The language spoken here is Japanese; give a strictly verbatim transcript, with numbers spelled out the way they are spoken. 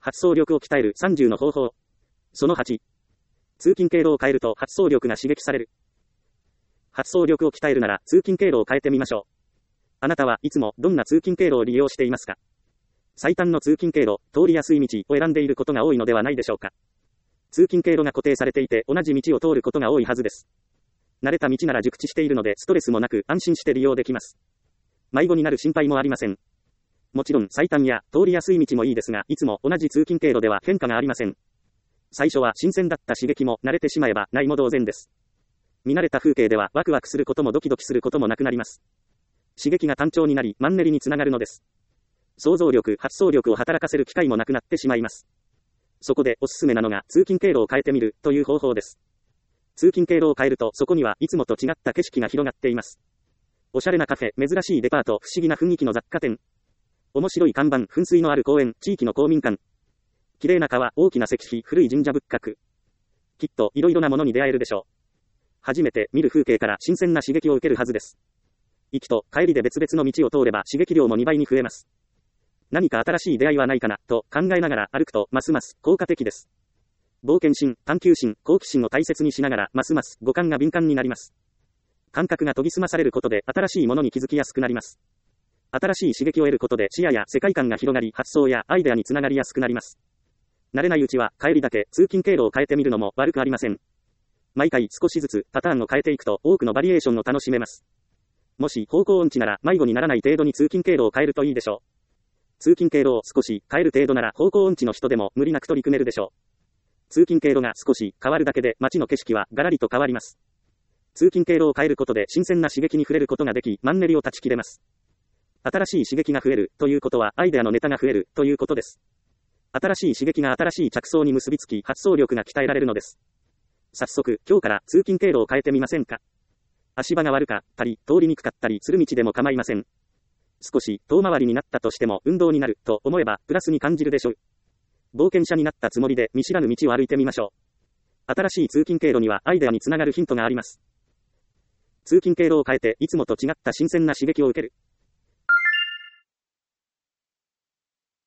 発想力を鍛えるさんじゅうの方法。そのはち。通勤経路を変えると発想力が刺激される。発想力を鍛えるなら通勤経路を変えてみましょう。あなたはいつもどんな通勤経路を利用していますか？最短の通勤経路、通りやすい道を選んでいることが多いのではないでしょうか。通勤経路が固定されていて同じ道を通ることが多いはずです。慣れた道なら熟知しているのでストレスもなく安心して利用できます。迷子になる心配もありません。もちろん最短や通りやすい道もいいですが、いつも同じ通勤経路では変化がありません。最初は新鮮だった刺激も慣れてしまえばないも同然です。見慣れた風景ではワクワクすることもドキドキすることもなくなります。刺激が単調になりマンネリにつながるのです。想像力、発想力を働かせる機会もなくなってしまいます。そこでおすすめなのが通勤経路を変えてみるという方法です。通勤経路を変えるとそこにはいつもと違った景色が広がっています。おしゃれなカフェ、珍しいデパート、不思議な雰囲気の雑貨店。面白い看板、噴水のある公園、地域の公民館。綺麗な川、大きな石碑、古い神社仏閣。きっといろいろなものに出会えるでしょう。初めて見る風景から新鮮な刺激を受けるはずです。行きと帰りで別々の道を通れば刺激量もにばいに増えます。何か新しい出会いはないかなと考えながら歩くとますます効果的です。冒険心、探求心、好奇心を大切にしながらますます五感が敏感になります。感覚が研ぎ澄まされることで新しいものに気づきやすくなります。新しい刺激を得ることで視野や世界観が広がり発想やアイデアにつながりやすくなります。慣れないうちは帰りだけ通勤経路を変えてみるのも悪くありません。毎回少しずつパターンを変えていくと多くのバリエーションを楽しめます。もし方向音痴なら迷子にならない程度に通勤経路を変えるといいでしょう。通勤経路を少し変える程度なら方向音痴の人でも無理なく取り組めるでしょう。通勤経路が少し変わるだけで街の景色はガラリと変わります。通勤経路を変えることで新鮮な刺激に触れることができマンネリを断ち切れます。新しい刺激が増えるということはアイデアのネタが増えるということです。新しい刺激が新しい着想に結びつき発想力が鍛えられるのです。早速今日から通勤経路を変えてみませんか？足場が悪かったり通りにくかったりする道でも構いません。少し遠回りになったとしても運動になると思えばプラスに感じるでしょう。冒険者になったつもりで見知らぬ道を歩いてみましょう。新しい通勤経路にはアイデアにつながるヒントがあります。通勤経路を変えていつもと違った新鮮な刺激を受ける。